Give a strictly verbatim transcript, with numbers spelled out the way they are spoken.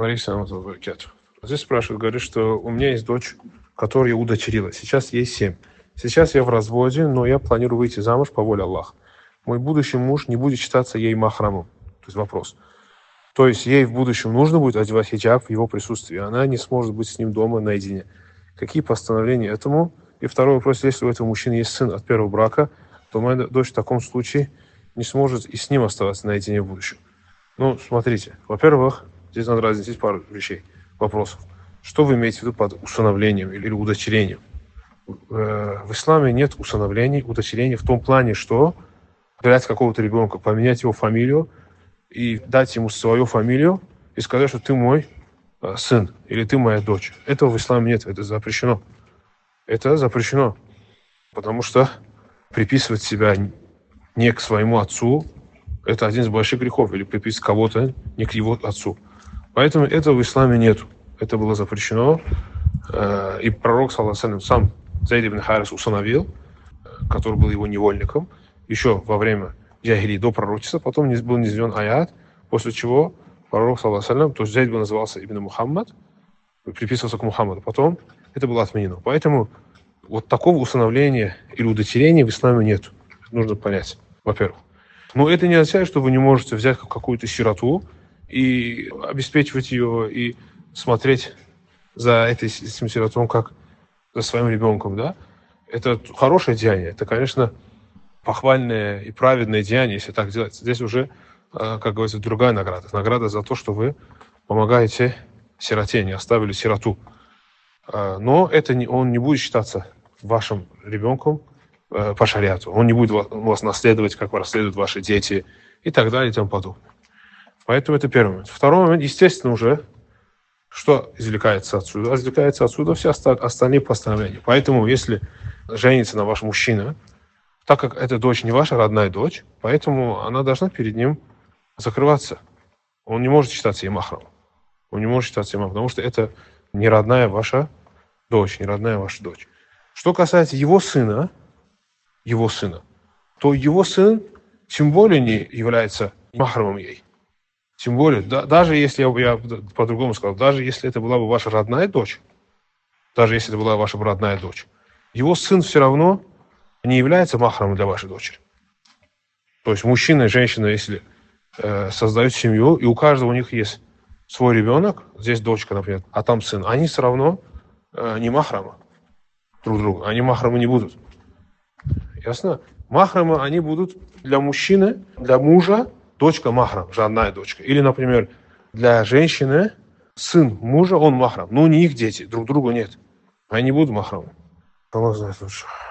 Александр Баракет. Здесь спрашивают, говорит, что у меня есть дочь, которая удочерила. Сейчас ей семь. Сейчас я в разводе, но я планирую выйти замуж по воле Аллаха. Мой будущий муж не будет считаться ей махрамом. То есть вопрос. То есть ей в будущем нужно будет одевать хиджаб в его присутствии. Она не сможет быть с ним дома наедине. Какие постановления этому? И второй вопрос. Если у этого мужчины есть сын от первого брака, то моя дочь в таком случае не сможет и с ним оставаться наедине в будущем. Ну, смотрите. Во-первых, здесь надо разделить пару вещей, вопросов. Что вы имеете в виду под усыновлением или удочерением? В исламе нет усыновлений, удочерений в том плане, что взять какого-то ребенка, поменять его фамилию и дать ему свою фамилию и сказать, что ты мой сын или ты моя дочь. Этого в исламе нет, это запрещено. Это запрещено, потому что приписывать себя не к своему отцу – это один из больших грехов, или приписывать кого-то не к его отцу. Поэтому этого в исламе нет. Это было запрещено. И пророк, саллаллаху алейхи ва саллям, сам Зайд ибн Харис усыновил, который был его невольником, еще во время джахилии, до пророчества. Потом был низведен аят, после чего пророк, саллаллаху алейхи ва саллям, то есть Зайд был назывался Ибн Мухаммад, приписывался к Мухаммаду. Потом это было отменено. Поэтому вот такого усыновления или удочерения в исламе нет. Это нужно понять, во-первых. Но это не означает, что вы не можете взять какую-то сироту и обеспечивать ее, и смотреть за этой, этим сиротом как за своим ребенком, да? Это хорошее деяние. Это, конечно, похвальное и праведное деяние, если так делать. Здесь уже, как говорится, другая награда. Награда за то, что вы помогаете сироте, не оставили сироту. Но это не, он не будет считаться вашим ребенком по шариату. Он не будет вас наследовать, как расследуют ваши дети и так далее и тому подобное. Поэтому это первый момент. Второй момент, естественно, уже что извлекается отсюда? Извлекается отсюда все остальные постановления. Поэтому, если женится на ваш мужчина, так как эта дочь не ваша родная дочь, поэтому она должна перед ним закрываться. Он не может считаться ей махрамом. Он не может считаться ей махрамом, потому что это не родная ваша дочь, не родная ваша дочь. Что касается его сына, его сына, то его сын тем более не является махрамом ей. Тем более, да, даже если, я, я по-другому сказал, даже если это была бы ваша родная дочь, даже если это была ваша родная дочь, его сын все равно не является махрамом для вашей дочери. То есть мужчина и женщина, если э, создают семью, и у каждого у них есть свой ребенок, здесь дочка, например, а там сын, они все равно э, не махрамы друг другу, они махрамы не будут. Ясно? Махрамы они будут для мужчины, для мужа, дочка махрам, родная дочка. Или, например, для женщины сын мужа, он махрам. Но не их дети, друг другу нет. Они будут махрамом. Allah знает лучше.